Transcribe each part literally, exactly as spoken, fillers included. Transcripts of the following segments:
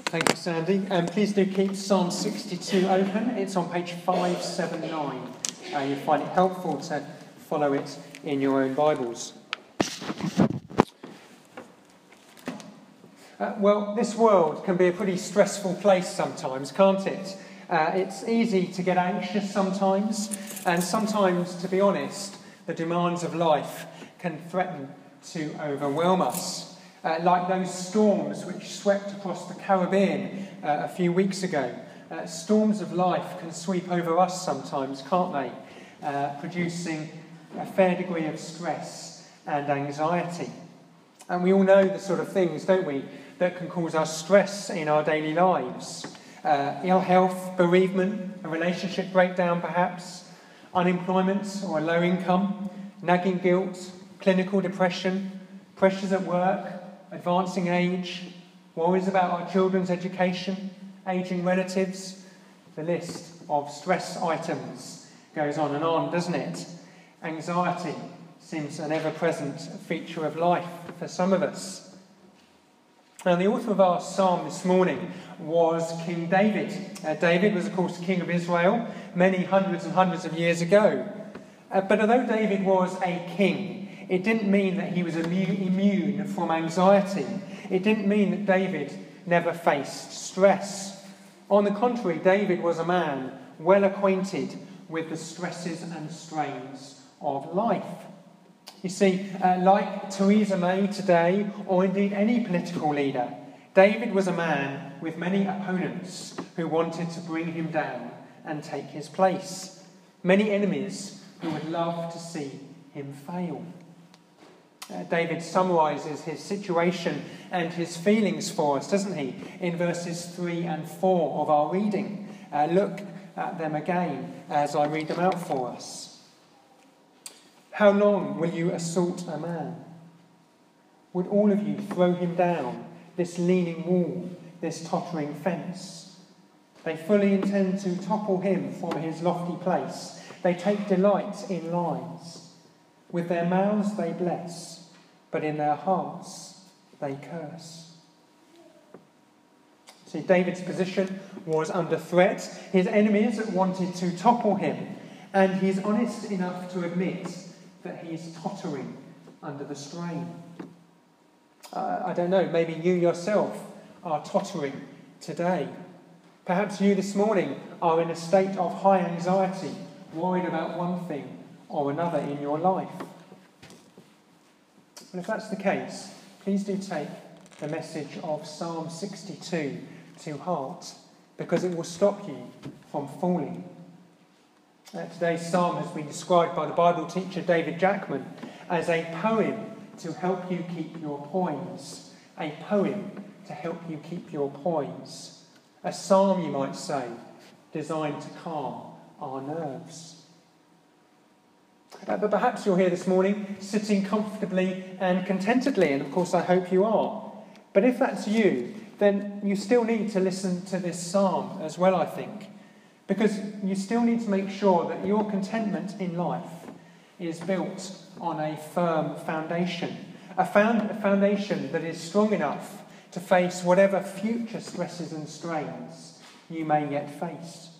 Thank you, Sandy. Um, please do keep Psalm sixty-two open. It's on page five seventy-nine. Uh, you'll find it helpful to follow it in your own Bibles. Uh, well, this world can be a pretty stressful place sometimes, can't it? Uh, it's easy to get anxious sometimes, and sometimes, to be honest, the demands of life can threaten to overwhelm us. Uh, like those storms which swept across the Caribbean uh, a few weeks ago. Uh, storms of life can sweep over us sometimes, can't they? Uh, producing a fair degree of stress and anxiety. And we all know the sort of things, don't we, that can cause us stress in our daily lives. Uh, ill health, bereavement, a relationship breakdown perhaps, unemployment or a low income, nagging guilt, clinical depression, pressures at work, advancing age, worries about our children's education, ageing relatives. The list of stress items goes on and on, doesn't it? Anxiety seems an ever-present feature of life for some of us. Now, the author of our psalm this morning was King David. Uh, David was, of course, king of Israel many hundreds and hundreds of years ago. Uh, but although David was a king, it didn't mean that he was immune from anxiety. It didn't mean that David never faced stress. On the contrary, David was a man well acquainted with the stresses and strains of life. You see, uh, like Theresa May today, or indeed any political leader, David was a man with many opponents who wanted to bring him down and take his place. Many enemies who would love to see him fail. Uh, David summarises his situation and his feelings for us, doesn't he, in verses three and four of our reading. Uh, look at them again as I read them out for us. How long will you assault a man? Would all of you throw him down, this leaning wall, this tottering fence? They fully intend to topple him from his lofty place. They take delight in lies. With their mouths they bless, but in their hearts they curse. See, David's position was under threat. His enemies wanted to topple him, and he's honest enough to admit that he's tottering under the strain. Uh, I don't know, maybe you yourself are tottering today. Perhaps you this morning are in a state of high anxiety, worried about one thing or another in your life. Well, if that's the case, please do take the message of Psalm sixty-two to heart, because it will stop you from falling. Uh, today's psalm has been described by the Bible teacher David Jackman as a poem to help you keep your poise. A poem to help you keep your poise. A psalm, you might say, designed to calm our nerves. Uh, but perhaps you're here this morning sitting comfortably and contentedly, and of course I hope you are. But if that's you, then you still need to listen to this psalm as well, I think. Because you still need to make sure that your contentment in life is built on a firm foundation. A, found, a foundation that is strong enough to face whatever future stresses and strains you may yet face.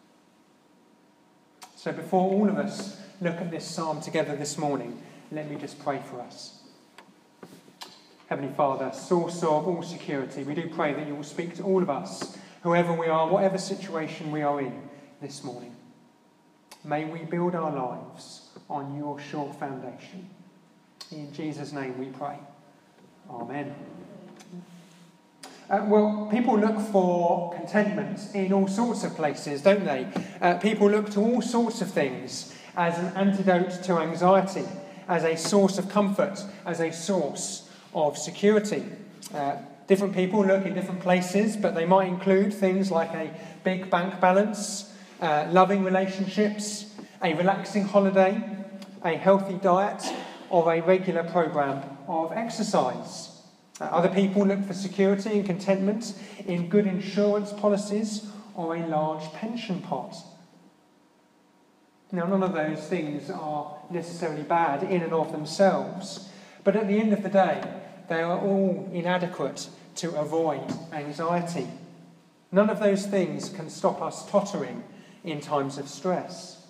So before all of us look at this psalm together this morning, let me just pray for us. Heavenly Father, source of all security, we do pray that you will speak to all of us, whoever we are, whatever situation we are in this morning. May we build our lives on your sure foundation. In Jesus' name we pray. Amen. Uh, well, people look for contentment in all sorts of places, don't they? Uh, people look to all sorts of things as an antidote to anxiety, as a source of comfort, as a source of security. Uh, different people look in different places, but they might include things like a big bank balance, uh, loving relationships, a relaxing holiday, a healthy diet, or a regular programme of exercise. Uh, other people look for security and contentment in good insurance policies or a large pension pot. Now, none of those things are necessarily bad in and of themselves, but at the end of the day, they are all inadequate to avoid anxiety. None of those things can stop us tottering in times of stress.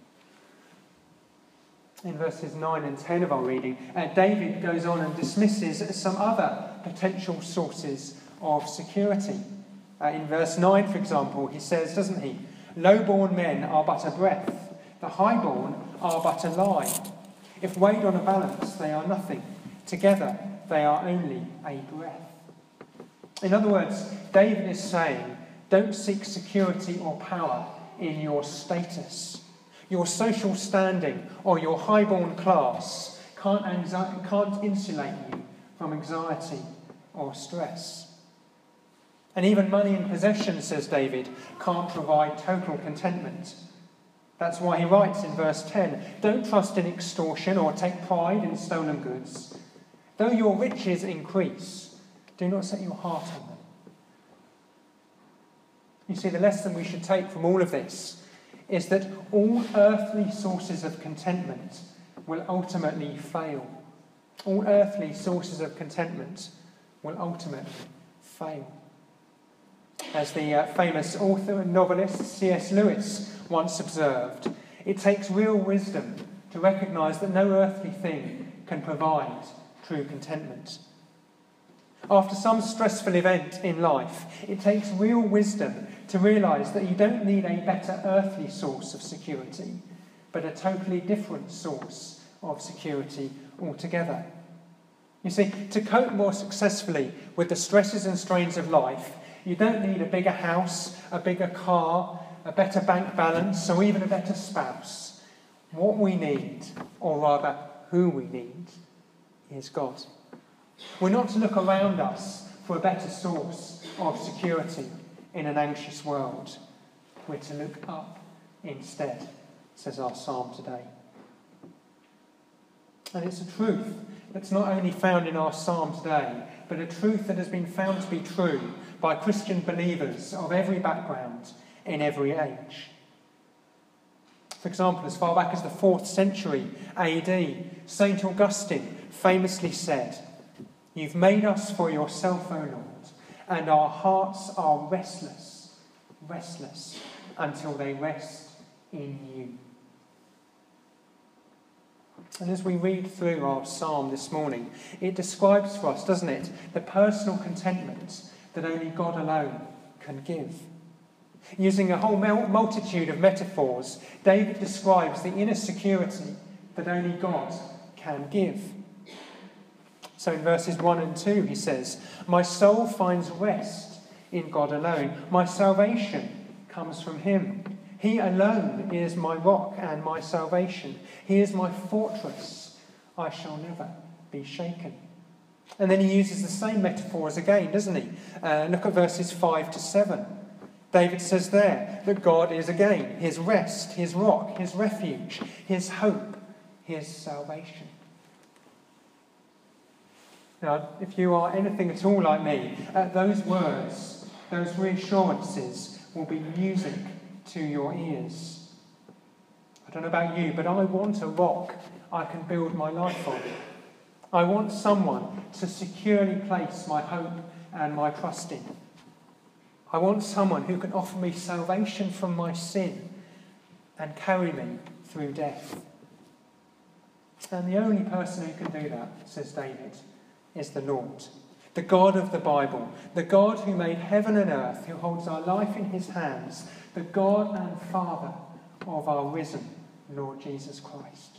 In verses nine and ten of our reading, uh, David goes on and dismisses some other potential sources of security. Uh, in verse nine, for example, he says, doesn't he, "Low-born men are but a breath, the high-born are but a lie. If weighed on a balance, they are nothing. Together, they are only a breath." In other words, David is saying, don't seek security or power in your status. Your social standing or your high-born class can't, anxi- can't insulate you from anxiety or stress. And even money and possessions, says David, can't provide total contentment. That's why he writes in verse ten, "Don't trust in extortion or take pride in stolen goods. Though your riches increase, do not set your heart on them." You see, the lesson we should take from all of this is that all earthly sources of contentment will ultimately fail. All earthly sources of contentment will ultimately fail. As the uh, famous author and novelist C S Lewis once observed, it takes real wisdom to recognise that no earthly thing can provide true contentment. After some stressful event in life, it takes real wisdom to realise that you don't need a better earthly source of security, but a totally different source of security altogether. You see, to cope more successfully with the stresses and strains of life, you don't need a bigger house, a bigger car, a better bank balance, or even a better spouse. What we need, or rather who we need, is God. We're not to look around us for a better source of security in an anxious world. We're to look up instead, says our psalm today. And it's a truth that's not only found in our psalm today, but a truth that has been found to be true by Christian believers of every background in every age. For example, as far back as the fourth century A D, Saint Augustine famously said, "You've made us for yourself, O Lord, and our hearts are restless, restless, until they rest in you." And as we read through our psalm this morning, it describes for us, doesn't it, the personal contentment that only God alone can give. Using a whole multitude of metaphors, David describes the inner security that only God can give. So in verses one and two he says, "My soul finds rest in God alone. My salvation comes from him. He alone is my rock and my salvation. He is my fortress. I shall never be shaken." And then he uses the same metaphors again, doesn't he? Uh, look at verses five to seven. David says there that God is again his rest, his rock, his refuge, his hope, his salvation. Now, if you are anything at all like me, uh, those words, those reassurances will be music to your ears. I don't know about you, but I want a rock I can build my life on. I want someone to securely place my hope and my trust in. I want someone who can offer me salvation from my sin and carry me through death. And the only person who can do that, says David, is the Lord, the God of the Bible, the God who made heaven and earth, who holds our life in his hands, the God and Father of our risen Lord Jesus Christ.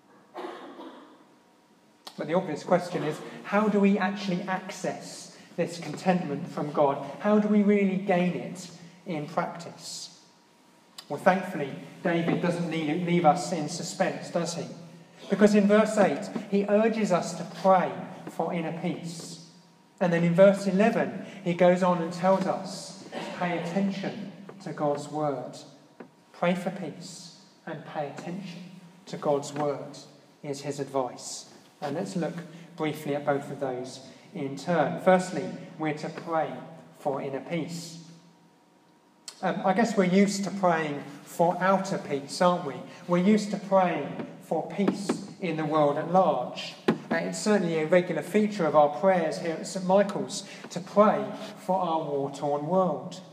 But the obvious question is, how do we actually access this contentment from God? How do we really gain it in practice? Well, thankfully, David doesn't leave us in suspense, does he? Because in verse eight, he urges us to pray for inner peace. And then in verse eleven, he goes on and tells us to pay attention to God's word. Pray for peace and pay attention to God's word is his advice. And let's look briefly at both of those in turn. Firstly, we're to pray for inner peace. Um, I guess we're used to praying for outer peace, aren't we? We're used to praying for peace in the world at large. Uh, it's certainly a regular feature of our prayers here at St Michael's to pray for our war-torn world.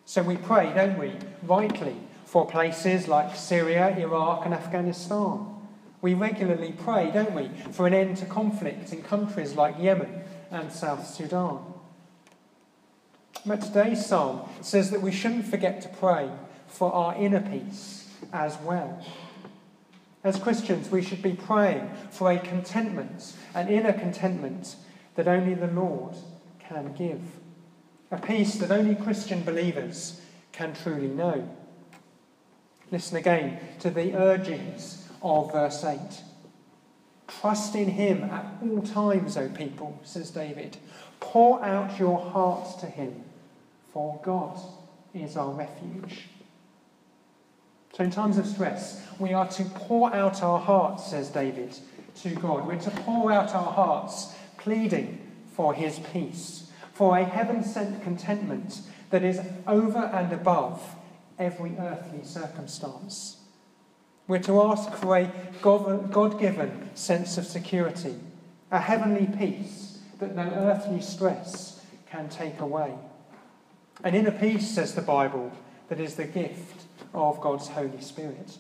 So we pray, don't we, rightly, for places like Syria, Iraq and Afghanistan. We regularly pray, don't we, for an end to conflict in countries like Yemen and South Sudan. But today's psalm says that we shouldn't forget to pray for our inner peace as well. As Christians, we should be praying for a contentment, an inner contentment that only the Lord can give. A peace that only Christian believers can truly know. Listen again to the urgings of verse eight. Trust in him at all times, O people, says David. Pour out your hearts to him, for God is our refuge. So in times of stress, we are to pour out our hearts, says David, to God. We're to pour out our hearts, pleading for his peace, for a heaven-sent contentment that is over and above every earthly circumstance. We're to ask for a God-given sense of security, a heavenly peace that no earthly stress can take away. An inner peace, says the Bible, that is the gift of God's Holy Spirit.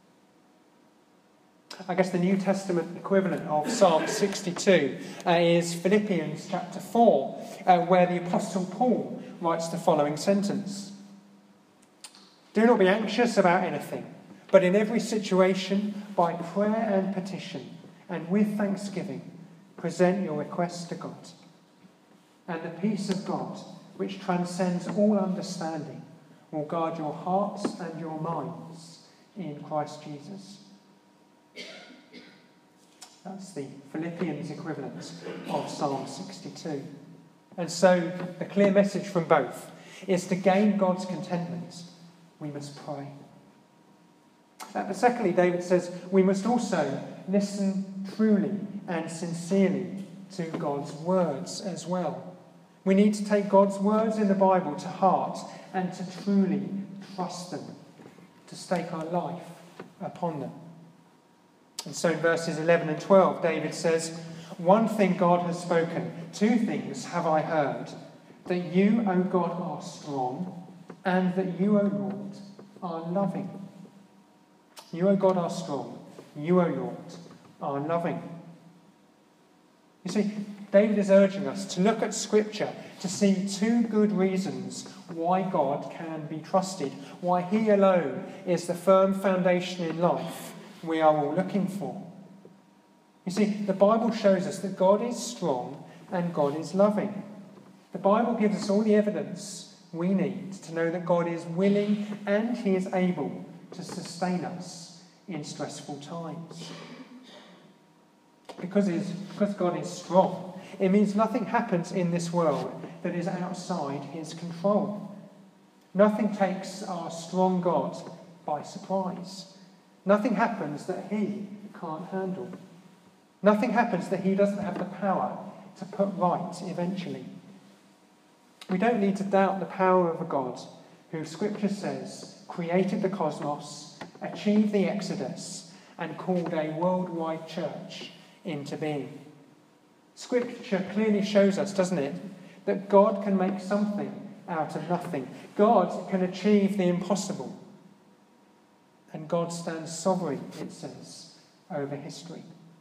I guess the New Testament equivalent of Psalm sixty-two uh, is Philippians chapter four, uh, where the Apostle Paul writes the following sentence. Do not be anxious about anything, but in every situation, by prayer and petition, and with thanksgiving, present your requests to God. And the peace of God, which transcends all understanding, will guard your hearts and your minds in Christ Jesus. That's the Philippians equivalent of Psalm sixty-two. And so the clear message from both is to gain God's contentment, we must pray. Uh, but secondly, David says we must also listen truly and sincerely to God's words as well. We need to take God's words in the Bible to heart and to truly trust them, to stake our life upon them. And so in verses eleven and twelve, David says, one thing God has spoken, two things have I heard, that you, O God, are strong, and that you, O Lord, are loving. You, O God, are strong. You, O Lord, are loving. You see, David is urging us to look at Scripture to see two good reasons why God can be trusted, why he alone is the firm foundation in life we are all looking for. You see, the Bible shows us that God is strong and God is loving. The Bible gives us all the evidence we need to know that God is willing and he is able to sustain us in stressful times. Because, he's, because God is strong, it means nothing happens in this world that is outside his control. Nothing takes our strong God by surprise. Nothing happens that he can't handle. Nothing happens that he doesn't have the power to put right eventually. We don't need to doubt the power of a God who, Scripture says, created the cosmos, achieved the Exodus, and called a worldwide church into being. Scripture clearly shows us, doesn't it, that God can make something out of nothing. God can achieve the impossible. And God stands sovereign, it says, over history.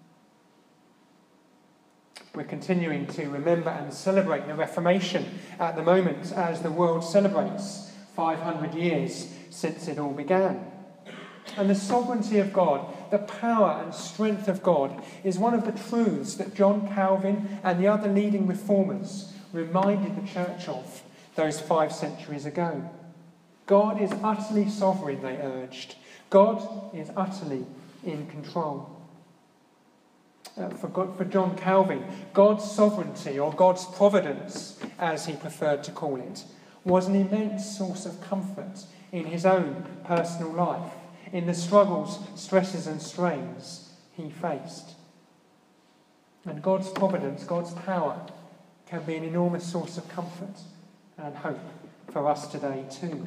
We're continuing to remember and celebrate the Reformation at the moment as the world celebrates five hundred years since it all began. And the sovereignty of God, the power and strength of God, is one of the truths that John Calvin and the other leading reformers reminded the church of those five centuries ago. God is utterly sovereign, they urged. God is utterly in control. Uh, for, God, for John Calvin, God's sovereignty, or God's providence, as he preferred to call it, was an immense source of comfort in his own personal life, in the struggles, stresses and strains he faced. And God's providence, God's power, can be an enormous source of comfort and hope for us today too.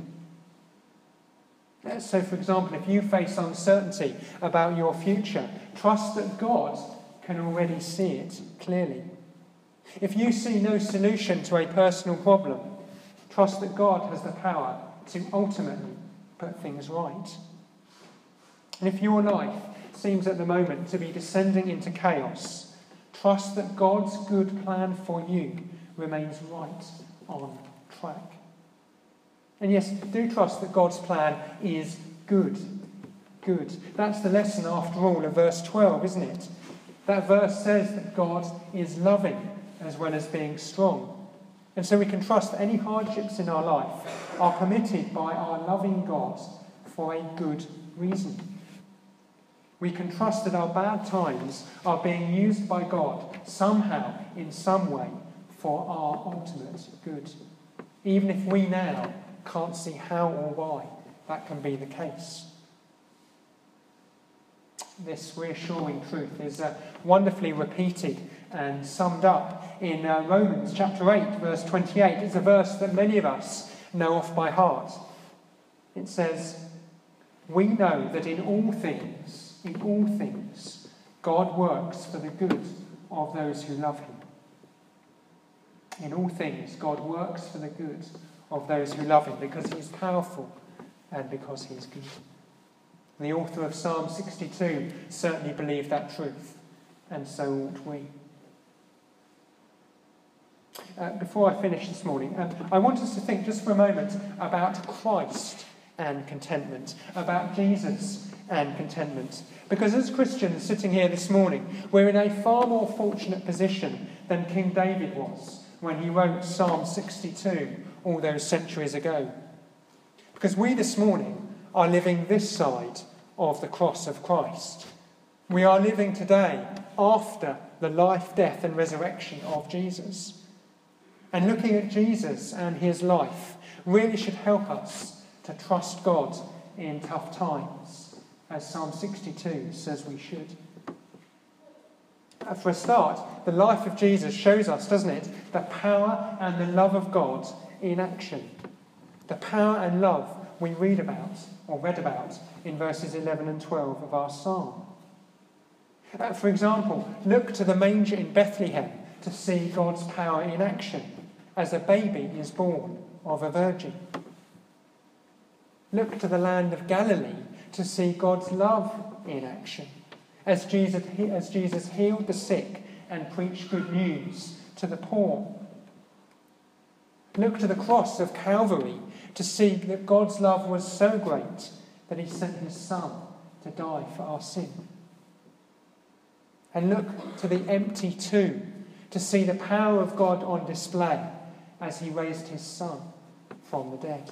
So, for example, if you face uncertainty about your future, trust that God can already see it clearly. If you see no solution to a personal problem, trust that God has the power to ultimately put things right. And if your life seems at the moment to be descending into chaos, trust that God's good plan for you remains right on track. And yes, do trust that God's plan is good. Good. That's the lesson, after all, of verse twelve, isn't it? That verse says that God is loving as well as being strong. And so we can trust that any hardships in our life are permitted by our loving God for a good reason. We can trust that our bad times are being used by God somehow, in some way, for our ultimate good. Even if we now can't see how or why that can be the case. This reassuring truth is uh, wonderfully repeated and summed up in uh, Romans chapter eight, verse twenty-eight. It's a verse that many of us know off by heart. It says, "We know that in all things, in all things, God works for the good of those who love him." In all things, God works for the good of those who love him, because he's powerful and because he's good. The author of Psalm sixty-two certainly believed that truth, and so ought we. Uh, before I finish this morning, um, I want us to think just for a moment about Christ and contentment, about Jesus and contentment. Because as Christians sitting here this morning, we're in a far more fortunate position than King David was when he wrote Psalm sixty-two all those centuries ago. Because we this morning are living this side of the cross of Christ. We are living today after the life, death and resurrection of Jesus. And looking at Jesus and his life really should help us to trust God in tough times, as Psalm sixty-two says we should. For a start, the life of Jesus shows us, doesn't it, the power and the love of God in action. The power and love we read about, or read about, in verses eleven and twelve of our psalm. Uh, for example, look to the manger in Bethlehem to see God's power in action as a baby is born of a virgin. Look to the land of Galilee to see God's love in action as Jesus, as Jesus healed the sick and preached good news to the poor. Look to the cross of Calvary to see that God's love was so great that he sent his Son to die for our sin. And look to the empty tomb to see the power of God on display as he raised his Son from the dead.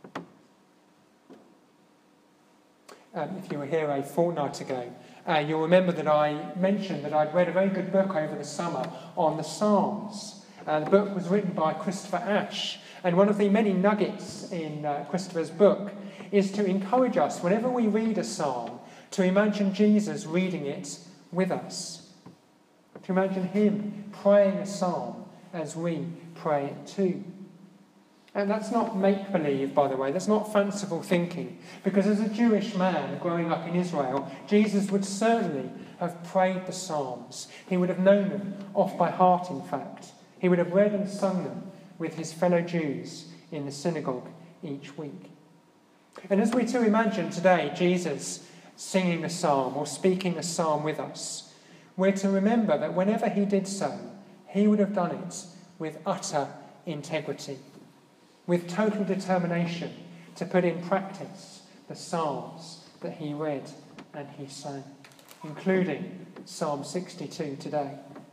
Um, if you were here a fortnight ago, uh, you'll remember that I mentioned that I'd read a very good book over the summer on the Psalms. Uh, the book was written by Christopher Ash, and one of the many nuggets in uh, Christopher's book is to encourage us, whenever we read a psalm, to imagine Jesus reading it with us. To imagine him praying a psalm as we pray it too. And that's not make-believe, by the way. That's not fanciful thinking. Because as a Jewish man growing up in Israel, Jesus would certainly have prayed the Psalms. He would have known them off by heart, in fact. He would have read and sung them with his fellow Jews in the synagogue each week. And as we too imagine today Jesus singing a psalm or speaking a psalm with us, we're to remember that whenever he did so, he would have done it with utter integrity, with total determination to put in practice the psalms that he read and he sang, including Psalm sixty-two today.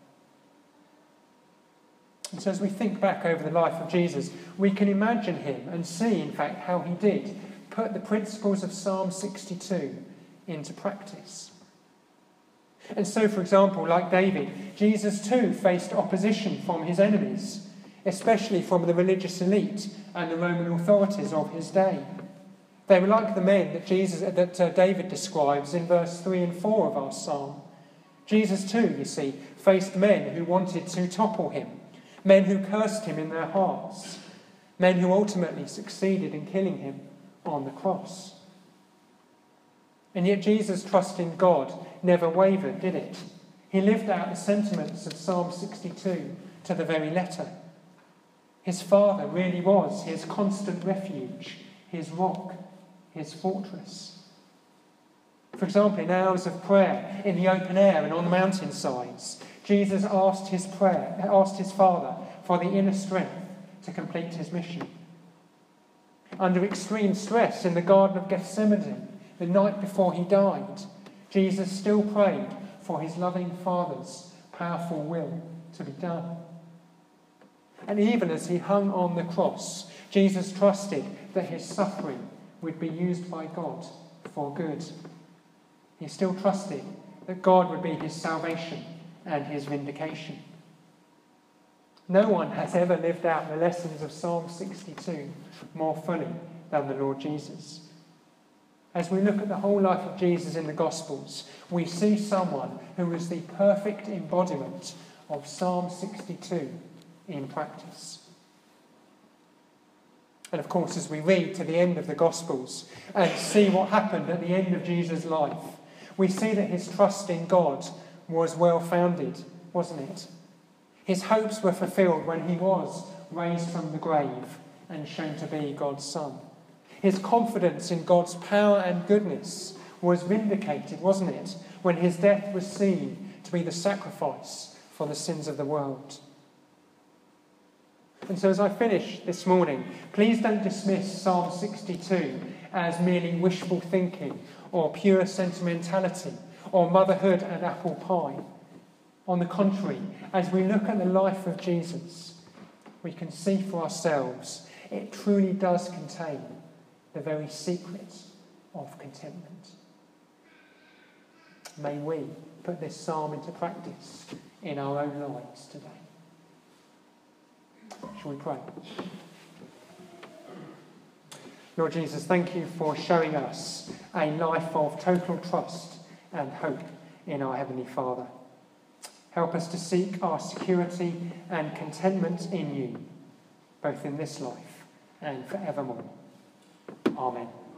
And so as we think back over the life of Jesus, we can imagine him and see, in fact, how he did put the principles of Psalm sixty-two into practice. And so, for example, like David, Jesus too faced opposition from his enemies, especially from the religious elite and the Roman authorities of his day. They were like the men that Jesus, that uh, David describes in verse three and four of our psalm. Jesus too, you see, faced men who wanted to topple him, men who cursed him in their hearts, men who ultimately succeeded in killing him on the cross. And yet Jesus' trust in God never wavered, did it? He lived out the sentiments of Psalm sixty-two to to the very letter. His Father really was his constant refuge his rock, his fortress. For example, in hours of prayer, in the open air and on the mountainsides, Jesus asked his prayer, asked his Father for the inner strength to complete his mission. Under extreme stress in the Garden of Gethsemane, the night before he died, Jesus still prayed for his loving Father's powerful will to be done. And even as he hung on the cross, Jesus trusted that his suffering would be used by God for good. He still trusted that God would be his salvation and his vindication. No one has ever lived out the lessons of Psalm sixty-two more fully than the Lord Jesus. As we look at the whole life of Jesus in the Gospels, we see someone who is the perfect embodiment of Psalm sixty-two in practice. And of course, as we read to the end of the Gospels and see what happened at the end of Jesus' life, we see that his trust in God was well-founded, wasn't it? His hopes were fulfilled when he was raised from the grave and shown to be God's Son. His confidence in God's power and goodness was vindicated, wasn't it, when his death was seen to be the sacrifice for the sins of the world. And so as I finish this morning, please don't dismiss Psalm sixty-two as merely wishful thinking or pure sentimentality or motherhood and apple pie. On the contrary, as we look at the life of Jesus, we can see for ourselves it truly does contain the very secret of contentment. May we put this psalm into practice in our own lives today. Shall we pray? Lord Jesus, thank you for showing us a life of total trust and hope in our Heavenly Father. Help us to seek our security and contentment in you, both in this life and forevermore. Amen.